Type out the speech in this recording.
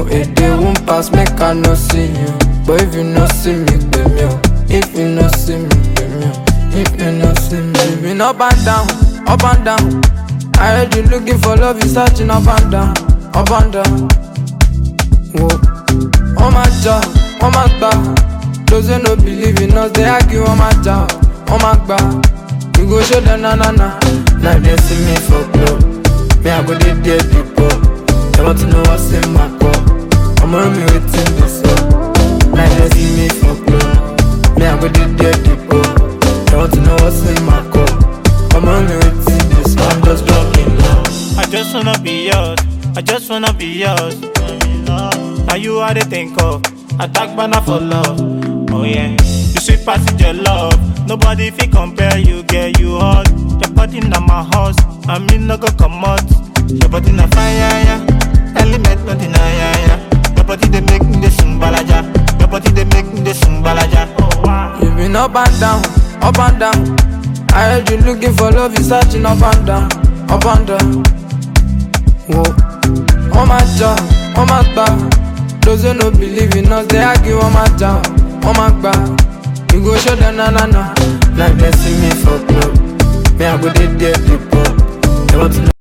know a day won't pass, make I no see you. But if you no see me, pay me. If you no see me, pay me. If you no see me, you been up and down, up and down. I heard you looking for love, you searching up and down, up and down. Whoa. Oh my job, oh my God. Those who no believe in us, they argue on my job, oh my God. We go show them na na na. Now they see me for club. Me I go dey there people. They want to know what's in my cup. I'm around me waiting this up. Now they see me for club. Me I go dey there people. They want to know what's in my cup. I'm around me waiting this up. I'm just dropping love. I just wanna be yours. I just wanna be yours. Now you are the think of. Attack banner for love. Oh yeah. You sweet past your love. Nobody fi compare you, girl, you hot. Your body na my horse, I mean no go come out. Your body na fire, yeah. Element not in yeah. Your body they make me the sing balaja. Your body they make me the sing balaja. Oh wow. You been up and down, up and down. I heard you looking for love, you searching up and down, up and down. Whoa. Oh my job, oh my God. Those who no believe in us, they argue on my job, oh my God. You go show them na na na. Like they see me for club. Me I go dey there people. They want to know